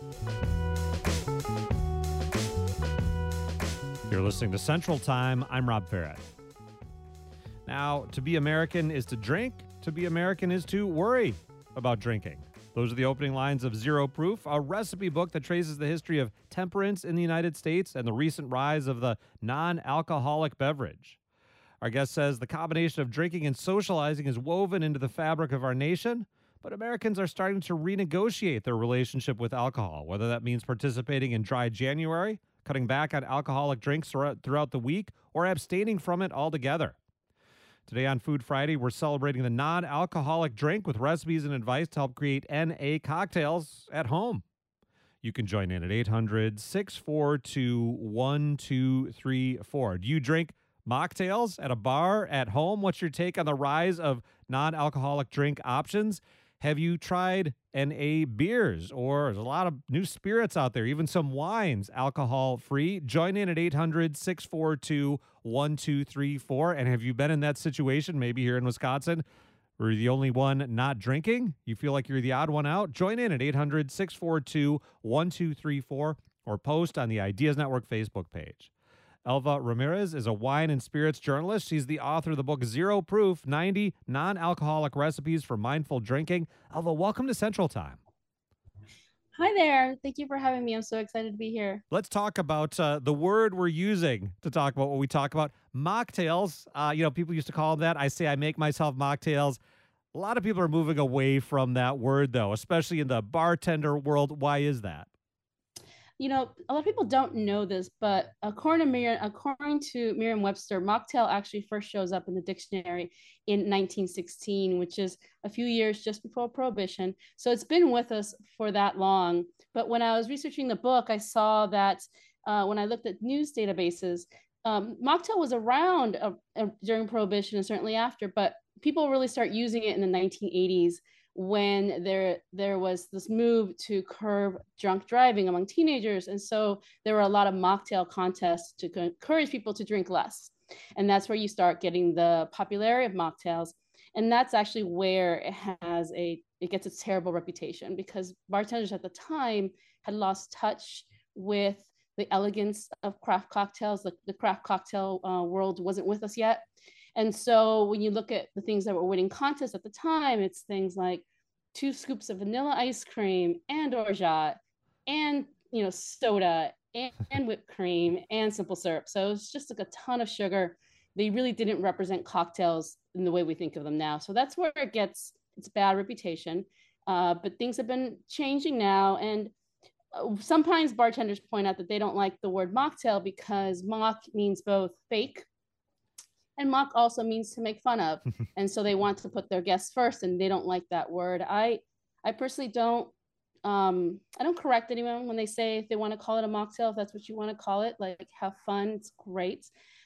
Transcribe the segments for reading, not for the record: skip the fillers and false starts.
You're listening to Central Time. I'm Rob Farrett. Now, to be American is to drink. To be American is to worry about drinking. Those are the opening lines of Zero Proof, a recipe book that traces the history of temperance in the United States and the recent rise of the non-alcoholic beverage. Our guest says the combination of drinking and socializing is woven into the fabric of our nation, but Americans are starting to renegotiate their relationship with alcohol, whether that means participating in Dry January, cutting back on alcoholic drinks throughout the week, or abstaining from it altogether. Today on Food Friday, we're celebrating the non-alcoholic drink with recipes and advice to help create NA cocktails at home. You can join in at 800-642-1234. Do you drink mocktails at a bar, at home? What's your take on the rise of non-alcoholic drink options? Have you tried NA beers? Or there's a lot of new spirits out there, even some wines, alcohol-free. Join in at 800-642-1234. And have you been in that situation, maybe here in Wisconsin, where you're the only one not drinking? You feel like you're the odd one out? Join in at 800-642-1234 or post on the Ideas Network Facebook page. Elva Ramirez is a wine and spirits journalist. She's the author of the book Zero Proof, 90 Non-Alcoholic Recipes for Mindful Drinking. Elva, welcome to Central Time. Hi there. Thank you for having me. I'm so excited to be here. Let's talk about the word we're using to talk about what we talk about. Mocktails, people used to call them that. I say I make myself mocktails. A lot of people are moving away from that word, though, especially in the bartender world. Why is that? A lot of people don't know this, but according to Merriam-Webster, mocktail actually first shows up in the dictionary in 1916, which is a few years just before Prohibition. So it's been with us for that long. But when I was researching the book, I saw that when I looked at news databases, mocktail was around during Prohibition and certainly after, but people really start using it in the 1980s. When there was this move to curb drunk driving among teenagers. And so there were a lot of mocktail contests to encourage people to drink less. And that's where you start getting the popularity of mocktails. And that's actually where it gets its terrible reputation, because bartenders at the time had lost touch with the elegance of craft cocktails. The craft cocktail world wasn't with us yet. And so when you look at the things that were winning contests at the time, it's things like 2 scoops of vanilla ice cream and orgeat and, soda and whipped cream and simple syrup. So it's just like a ton of sugar. They really didn't represent cocktails in the way we think of them now. So that's where it gets its bad reputation. But things have been changing now. And sometimes bartenders point out that they don't like the word mocktail because mock means both fake, and mock also means to make fun of. And so they want to put their guests first, and they don't like that word. I personally don't, I don't correct anyone when they say if they want to call it a mocktail, if that's what you want to call it, like have fun, it's great.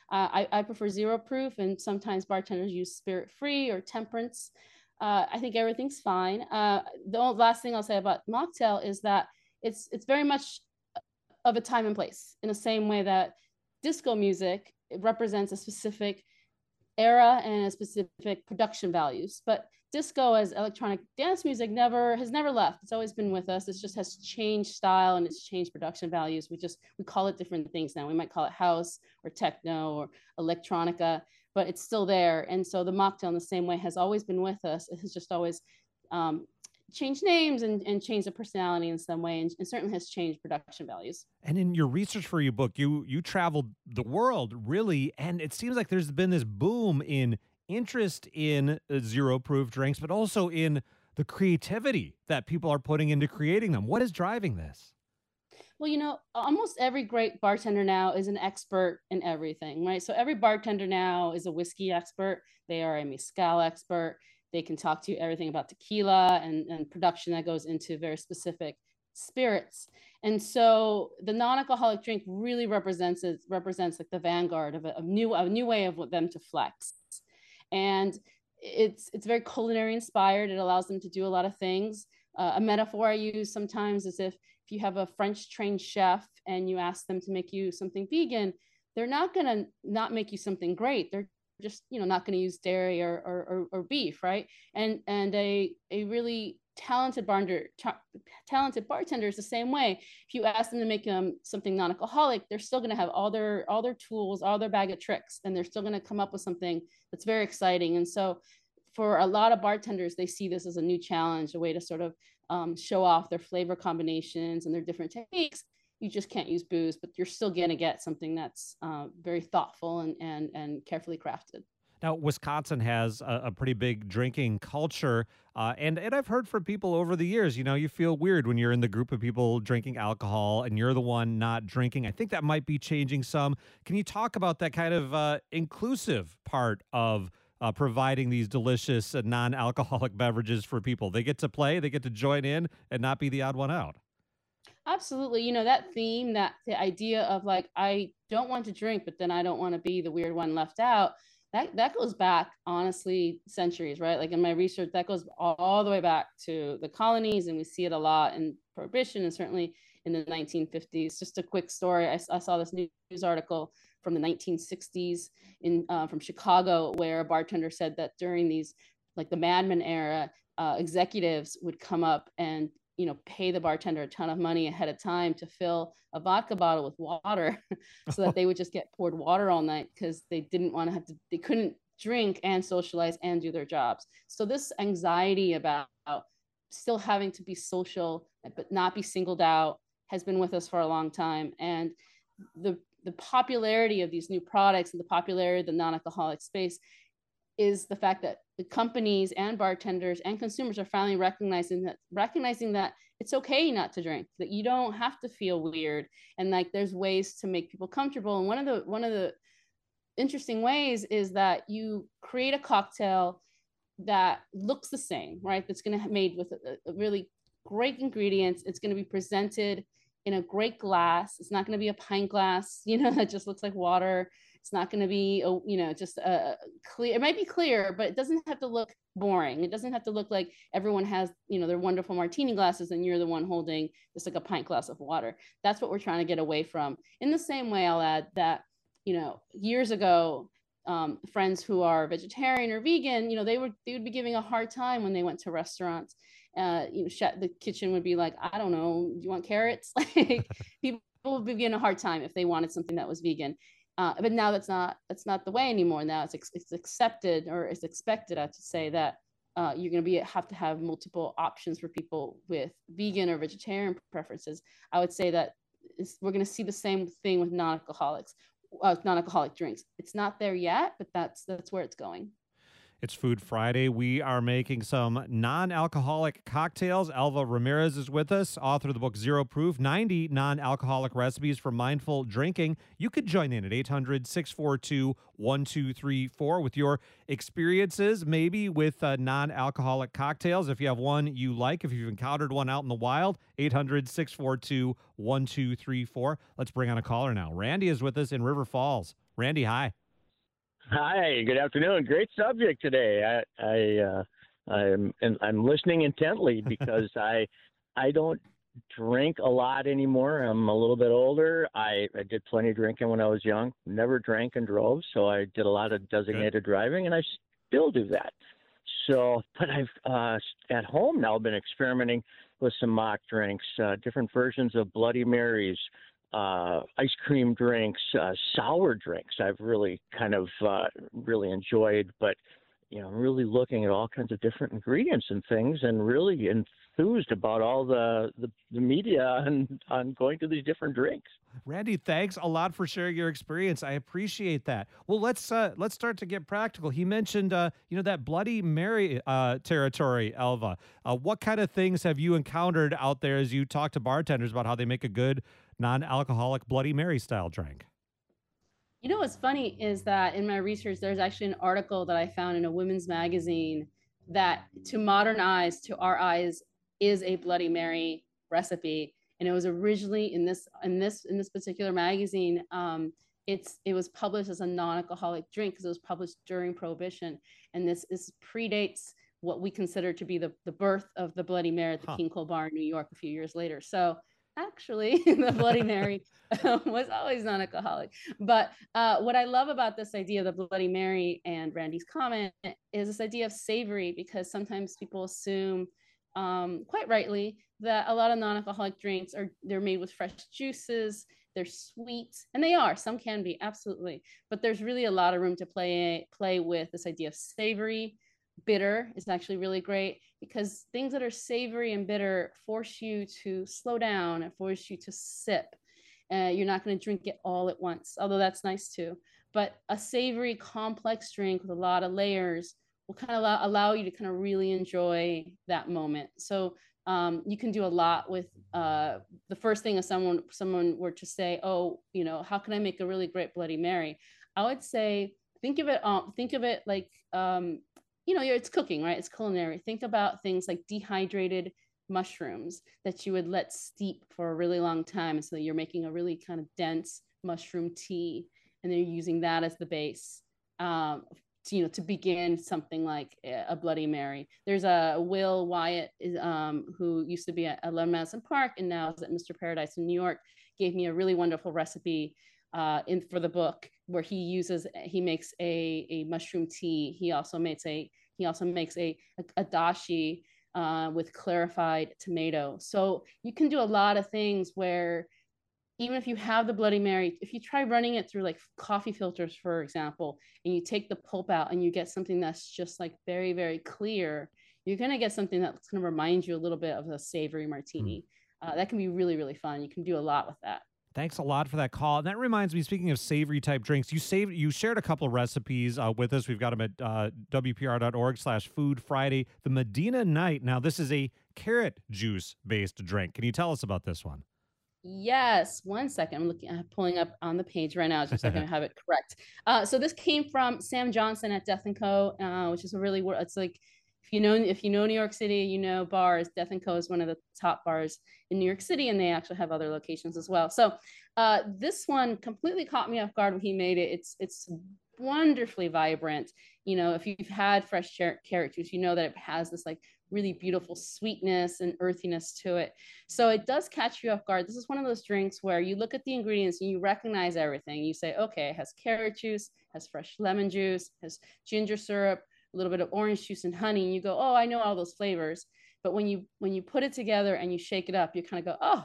I prefer Zero Proof, and sometimes bartenders use spirit free or temperance. I think everything's fine. The last thing I'll say about mocktail is that it's very much of a time and place, in the same way that disco music, it represents a specific era and a specific production values. But disco as electronic dance music has never left. It's always been with us. It just has changed style and it's changed production values. We call it different things now. We might call it house or techno or electronica, but it's still there. And so the mocktail in the same way has always been with us. It has just always changed names and changed the personality in some way, and certainly has changed production values. And in your research for your book, you traveled the world, really, and it seems like there's been this boom in interest in Zero Proof drinks, but also in the creativity that people are putting into creating them. What is driving this? Well, almost every great bartender now is an expert in everything, right? So every bartender now is a whiskey expert. They are a mezcal expert. They can talk to you everything about tequila and production that goes into very specific spirits. And so the non-alcoholic drink really represents like the vanguard of a new way of them to flex. And it's very culinary inspired. It allows them to do a lot of things. A metaphor I use sometimes is if you have a French trained chef and you ask them to make you something vegan, they're not going to not make you something great. They're just not going to use dairy or beef, right? And a really talented bartenders the same way. If you ask them to make something non-alcoholic, they're still going to have all their tools, all their bag of tricks, and they're still going to come up with something that's very exciting. And so for a lot of bartenders, they see this as a new challenge, a way to sort of show off their flavor combinations and their different techniques. You just can't use booze, but you're still going to get something that's very thoughtful and carefully crafted. Now, Wisconsin has a pretty big drinking culture, and I've heard from people over the years. You feel weird when you're in the group of people drinking alcohol and you're the one not drinking. I think that might be changing some. Can you talk about that kind of inclusive part of providing these delicious non-alcoholic beverages for people? They get to play, they get to join in, and not be the odd one out. Absolutely. That theme, that the idea of like, I don't want to drink, but then I don't want to be the weird one left out. That goes back, honestly, centuries, right? Like in my research, that goes all the way back to the colonies, and we see it a lot in Prohibition and certainly in the 1950s. Just a quick story. I saw this news article from the 1960s from Chicago, where a bartender said that during these, like the Mad Men era, executives would come up and pay the bartender a ton of money ahead of time to fill a vodka bottle with water so that they would just get poured water all night because they didn't want to they couldn't drink and socialize and do their jobs. So this anxiety about still having to be social but not be singled out has been with us for a long time. And the popularity of these new products and the popularity of the non-alcoholic space is the fact that the companies and bartenders and consumers are finally recognizing that it's okay not to drink, that you don't have to feel weird, and like there's ways to make people comfortable. And one of the interesting ways is that you create a cocktail that looks the same, right? That's going to be made with a really great ingredients. It's going to be presented in a great glass. It's not going to be a pint glass, that just looks like water. It's not going to be, just a clear. It might be clear, but it doesn't have to look boring. It doesn't have to look like everyone has, their wonderful martini glasses and you're the one holding just like a pint glass of water. That's what we're trying to get away from. In the same way, I'll add that, years ago, friends who are vegetarian or vegan, they would be giving a hard time when they went to restaurants. The kitchen would be like, I don't know, do you want carrots? Like people would be giving a hard time if they wanted something that was vegan. But now that's not the way anymore. Now it's accepted, or it's expected, I should say, that you're going to have to have multiple options for people with vegan or vegetarian preferences. I would say that we're going to see the same thing with non-alcoholic drinks. It's not there yet, but that's where it's going. It's Food Friday. We are making some non-alcoholic cocktails. Elva Ramirez is with us, author of the book Zero Proof, 90 non-alcoholic recipes for mindful drinking. You could join in at 800-642-1234 with your experiences, maybe with non-alcoholic cocktails. If you have one you like, if you've encountered one out in the wild, 800-642-1234. Let's bring on a caller now. Randy is with us in River Falls. Randy, hi. Hi, good afternoon. Great subject today. I'm listening intently because I don't drink a lot anymore. I'm a little bit older. I did plenty of drinking when I was young. Never drank and drove, so I did a lot of designated driving, and I still do that. So, but I've at home now been experimenting with some mock drinks, different versions of Bloody Marys, ice cream drinks, sour drinks. I've really kind of really enjoyed, but really looking at all kinds of different ingredients and things, and really enthused about all the media on going to these different drinks. Randy, thanks a lot for sharing your experience. I appreciate that. Well, let's start to get practical. He mentioned that Bloody Mary territory, Elva. What kind of things have you encountered out there as you talk to bartenders about how they make a good non-alcoholic Bloody Mary style drink? What's funny is that in my research, there's actually an article that I found in a women's magazine that, to modern eyes, to our eyes, is a Bloody Mary recipe. And it was originally in this particular magazine. It was published as a non-alcoholic drink because it was published during Prohibition, and this predates what we consider to be the birth of the Bloody Mary at the King Cole Bar in New York a few years later. So actually, the Bloody Mary was always non-alcoholic. But what I love about this idea of the Bloody Mary and Randy's comment is this idea of savory, because sometimes people assume quite rightly, that a lot of non-alcoholic drinks they're made with fresh juices, they're sweet, and they are. Some can be, absolutely, but there's really a lot of room to play with this idea of savory. Bitter is actually really great because things that are savory and bitter force you to slow down and force you to sip. You're not going to drink it all at once, although that's nice too. But a savory, complex drink with a lot of layers will kind of allow you to kind of really enjoy that moment. So you can do a lot with the first thing if someone were to say, oh, how can I make a really great Bloody Mary? I would say think of it like it's cooking, right? It's culinary. Think about things like dehydrated mushrooms that you would let steep for a really long time, so that you're making a really kind of dense mushroom tea, and they're using that as the base to begin something like a Bloody Mary. There's a Will Wyatt who used to be at 11 Madison Park and now is at Mr. Paradise in New York, gave me a really wonderful recipe for the book where he makes a mushroom tea. He also makes a dashi with clarified tomato. So you can do a lot of things where even if you have the Bloody Mary, if you try running it through like coffee filters, for example, and you take the pulp out and you get something that's just like very, very clear, you're going to get something that's going to remind you a little bit of a savory martini. That can be really, really fun. You can do a lot with that. Thanks a lot for that call. And that reminds me, speaking of savory type drinks, you shared a couple of recipes with us. We've got them at WPR.org/Food Friday. The Medina Night. Now, this is a carrot juice based drink. Can you tell us about this one? Yes. 1 second. I'm pulling up on the page right now, just so I can have it correct. So this came from Sam Johnson at Death & Co., which is it's like, if you know New York City, bars. Death & Co. is one of the top bars in New York City, and they actually have other locations as well. So this one completely caught me off guard when he made it. It's wonderfully vibrant. If you've had fresh carrot juice, you know that it has this like really beautiful sweetness and earthiness to it. So it does catch you off guard. This is one of those drinks where you look at the ingredients and you recognize everything. You say, okay, it has carrot juice, has fresh lemon juice, has ginger syrup, a little bit of orange juice and honey. And you go, oh, I know all those flavors. But when you put it together and you shake it up, you kind of go, oh,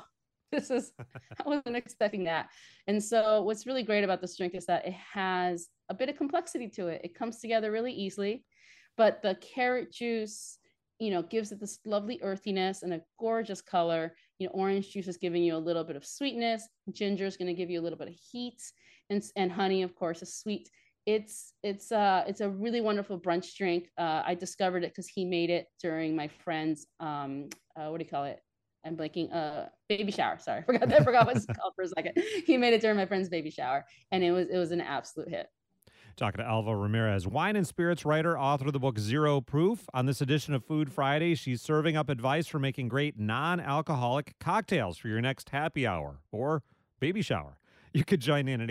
I wasn't expecting that. And so what's really great about this drink is that it has a bit of complexity to it. It comes together really easily, but the carrot juice, gives it this lovely earthiness and a gorgeous color. Orange juice is giving you a little bit of sweetness. Ginger is going to give you a little bit of heat, and honey, of course, is sweet. It's a really wonderful brunch drink. I discovered it because he made it during my friend's what do you call it? I'm blanking. Baby shower. Sorry, I forgot what it's called for a second. He made it during my friend's baby shower, and it was an absolute hit. Talking to Alva Ramirez, wine and spirits writer, author of the book Zero Proof. On this edition of Food Friday, she's serving up advice for making great non-alcoholic cocktails for your next happy hour or baby shower. You could join in at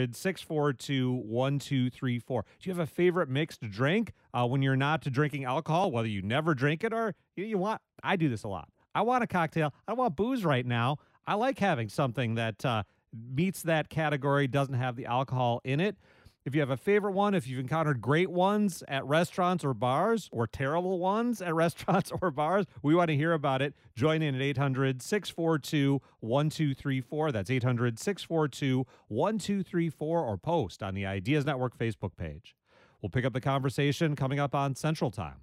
800-642-1234. Do you have a favorite mixed drink when you're not drinking alcohol, whether you never drink it or you want? I do this a lot. I want a cocktail. I want booze right now. I like having something that meets that category, doesn't have the alcohol in it. If you have a favorite one, if you've encountered great ones at restaurants or bars, or terrible ones at restaurants or bars, we want to hear about it. Join in at 800-642-1234. That's 800-642-1234, or post on the Ideas Network Facebook page. We'll pick up the conversation coming up on Central Time.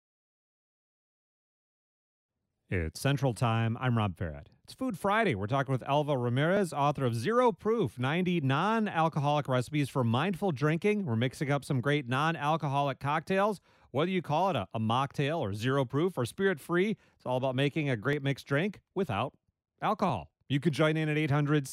It's Central Time. I'm Rob Ferret. It's Food Friday. We're talking with Alva Ramirez, author of Zero Proof, 90 non-alcoholic recipes for mindful drinking. We're mixing up some great non-alcoholic cocktails. Whether you call it a mocktail or zero proof or spirit-free, it's all about making a great mixed drink without alcohol. You could join in at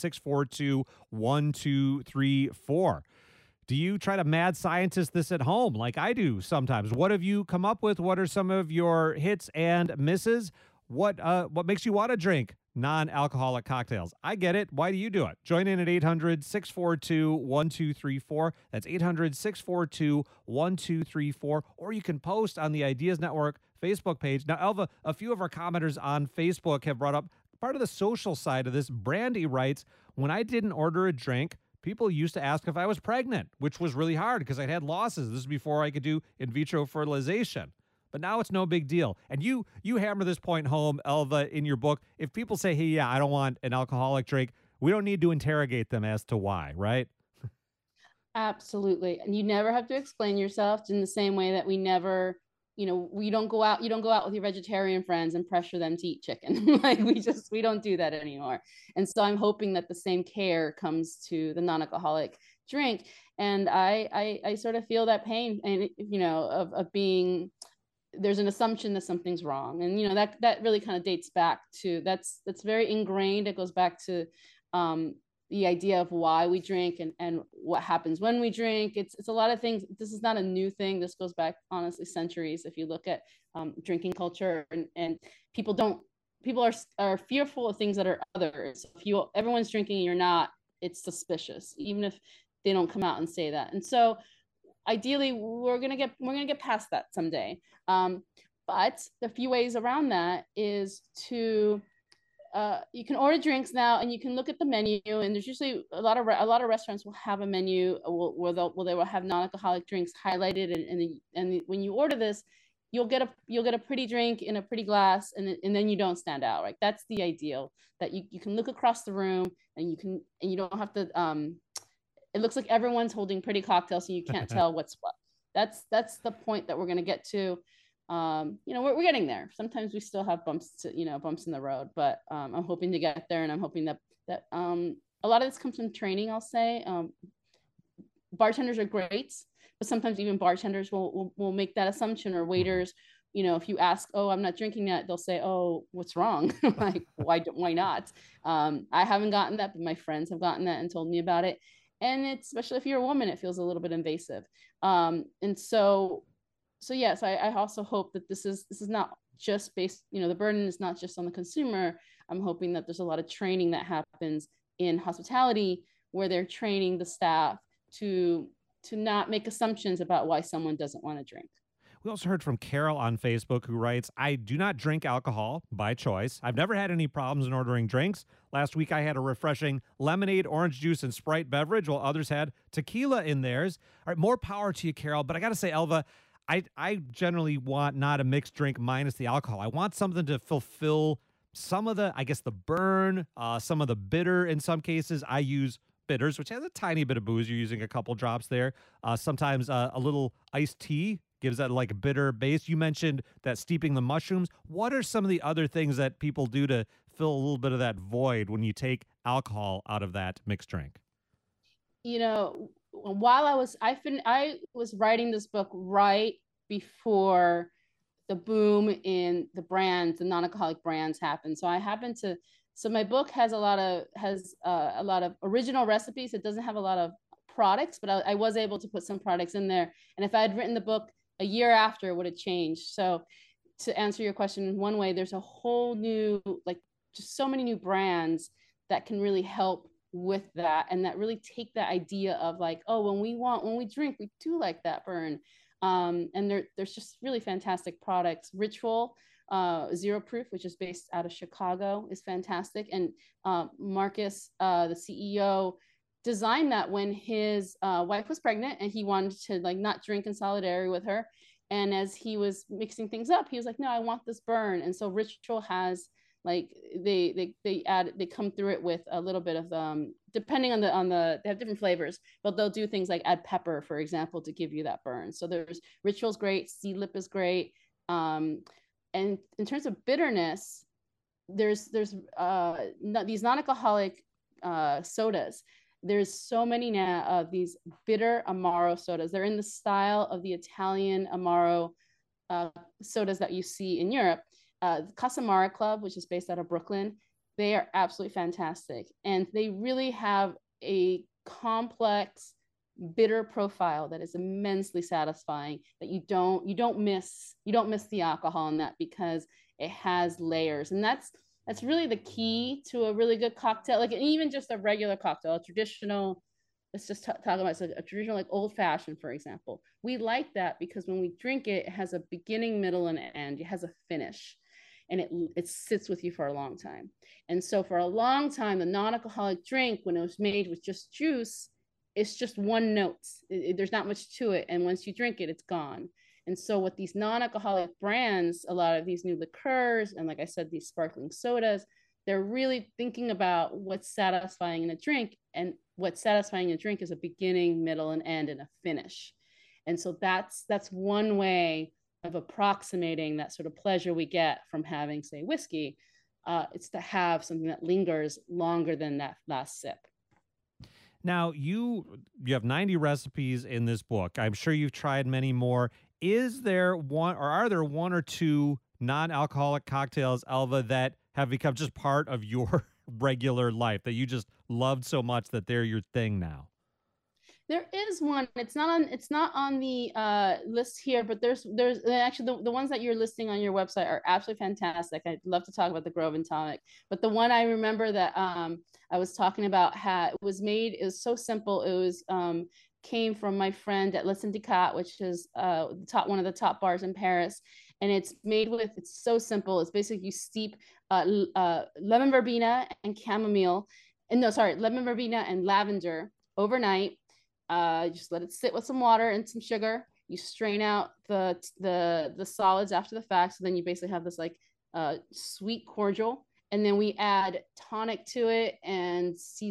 800-642-1234. Do you try to mad scientist this at home like I do sometimes? What have you come up with? What are some of your hits and misses? What makes you want to drink non-alcoholic cocktails? I get it. Why do you do it? Join in at 800-642-1234. That's 800-642-1234. Or you can post on the Ideas Network Facebook page. Now, Alva, a few of our commenters on Facebook have brought up part of the social side of this. Brandy writes, when I didn't order a drink, people used to ask if I was pregnant, which was really hard because I'd had losses. This is before I could do in vitro fertilization. but now it's no big deal. And you hammer this point home, Elva, in your book. If people say, hey, yeah, I don't want an alcoholic drink, we don't need to interrogate them as to why, right? Absolutely. And you never have to explain yourself in the same way that we never, you don't go out with your vegetarian friends and pressure them to eat chicken. Like we don't do that anymore. And so I'm hoping that the same care comes to the non-alcoholic drink. And I sort of feel that pain and, of being, there's an assumption that something's wrong. And, that really kind of dates back to, that's very ingrained. It goes back to, the idea of why we drink and what happens when we drink. It's a lot of things. This is not a new thing. This goes back, honestly, centuries. If you look at drinking culture and people are fearful of things that are others. If everyone's drinking and you're not, it's suspicious, even if they don't come out and say that. And so ideally we're going to get past that someday. But the few ways around that is to, you can order drinks now and you can look at the menu, and there's usually a lot of restaurants will have a menu where they will have non-alcoholic drinks highlighted, and when you order this, you'll get a pretty drink in a pretty glass, and then you don't stand out, right? That's the ideal, that you can look across the room and you don't have to, it looks like everyone's holding pretty cocktails, so you can't tell what's what. That's the point that we're going to get to. We're getting there. Sometimes we still have bumps in the road, but I'm hoping to get there, and I'm hoping that a lot of this comes from training. I'll say bartenders are great, but sometimes even bartenders will make that assumption, or waiters. If you ask, oh, I'm not drinking that, they'll say, oh, what's wrong? Like, why not? I haven't gotten that, but my friends have gotten that and told me about it. And it's, especially if you're a woman, it feels a little bit invasive. And so yes, I also hope that this is not just based, the burden is not just on the consumer. I'm hoping that there's a lot of training that happens in hospitality where they're training the staff to not make assumptions about why someone doesn't want to drink. We also heard from Carol on Facebook, who writes, I do not drink alcohol by choice. I've never had any problems in ordering drinks. Last week, I had a refreshing lemonade, orange juice, and Sprite beverage, while others had tequila in theirs. All right, more power to you, Carol. But I got to say, Elva, I generally want not a mixed drink minus the alcohol. I want something to fulfill some of the, I guess, the burn, some of the bitter. In some cases, I use bitters, which has a tiny bit of booze. You're using a couple drops there. Sometimes a little iced tea gives that like bitter base. You mentioned that steeping the mushrooms. What are some of the other things that people do to fill a little bit of that void when you take alcohol out of that mixed drink? While I was writing this book right before the boom in the non-alcoholic brands happened. So my book has a lot of original recipes. It doesn't have a lot of products, but I was able to put some products in there. And if I had written the book a year after, it would have changed. So to answer your question in one way, there's a whole new, just so many new brands that can really help with that, and that really take that idea of when we drink, we do like that burn. And there's just really fantastic products. Ritual Zero Proof, which is based out of Chicago, is fantastic. And Marcus, the CEO, designed that when his wife was pregnant, and he wanted to not drink in solidarity with her. And as he was mixing things up, he was like, no, I want this burn. And so Ritual has they come through it with a little bit of depending on the they have different flavors, but they'll do things like add pepper, for example, to give you that burn. So there's Ritual's great, Seedlip is great. And in terms of bitterness, there's these non-alcoholic sodas. There's so many now of these bitter Amaro sodas. They're in the style of the Italian Amaro sodas that you see in Europe. Casamara Club, which is based out of Brooklyn, they are absolutely fantastic, and they really have a complex bitter profile that is immensely satisfying, that you don't miss the alcohol in that, because it has layers. And that's really the key to a really good cocktail, even just a regular cocktail, a traditional, let's just talk about a traditional old fashioned, for example. We like that because when we drink it, it has a beginning, middle, and end. It has a finish, and it sits with you for a long time. And so for a long time, the non-alcoholic drink, when it was made with just juice, it's just one note. There's not much to it. And once you drink it, it's gone. And so with these non-alcoholic brands, a lot of these new liqueurs and, like I said, these sparkling sodas, they're really thinking about what's satisfying in a drink, and what's satisfying in a drink is a beginning, middle, and end, and a finish. And so that's one way of approximating that sort of pleasure we get from having, say, whiskey. It's to have something that lingers longer than that last sip. Now, you have 90 recipes in this book. I'm sure you've tried many more. Is there one, or are there one or two non-alcoholic cocktails, Elva, that have become just part of your regular life, that you just loved so much that they're your thing now? There is one. It's not on the list here, but there's actually the ones that you're listing on your website are absolutely fantastic. I'd love to talk about the Grove and Tonic, but the one I remember that I was talking about it was so simple. It was came from my friend at Le Syndicat, which is one of the top bars in Paris, and it's so simple. It's basically you steep lemon verbena and chamomile, lemon verbena and lavender overnight. Just let it sit with some water and some sugar. You strain out the solids after the fact. So then you basically have this like sweet cordial. And then we add tonic to it and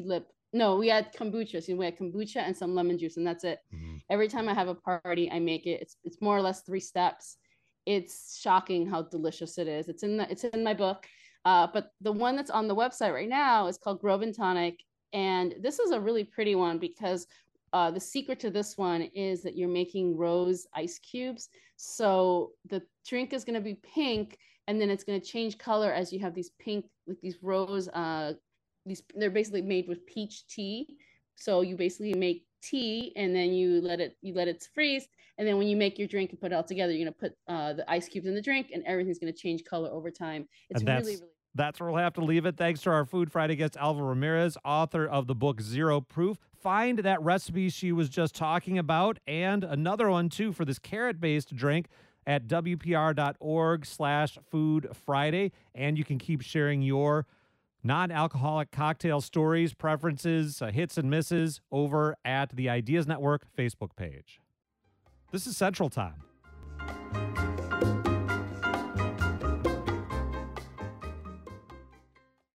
we add kombucha. So we add kombucha and some lemon juice, and that's it. Mm-hmm. Every time I have a party, I make it. It's more or less 3 steps. It's shocking how delicious it is. It's in my book. But the one that's on the website right now is called Grove and Tonic. And this is a really pretty one because the secret to this one is that you're making rose ice cubes. So the drink is going to be pink, and then it's going to change color as you have these pink, like these rose, they're basically made with peach tea. So you basically make tea, and then you let it freeze. And then when you make your drink and put it all together, you're going to put the ice cubes in the drink, and everything's going to change color over time. It's really That's where we'll have to leave it. Thanks to our Food Friday guest, Elva Ramirez, author of the book Zero Proof. Find that recipe she was just talking about and another one, too, for this carrot-based drink at WPR.org/Food Friday. And you can keep sharing your non-alcoholic cocktail stories, preferences, hits and misses over at the Ideas Network Facebook page. This is Central Time.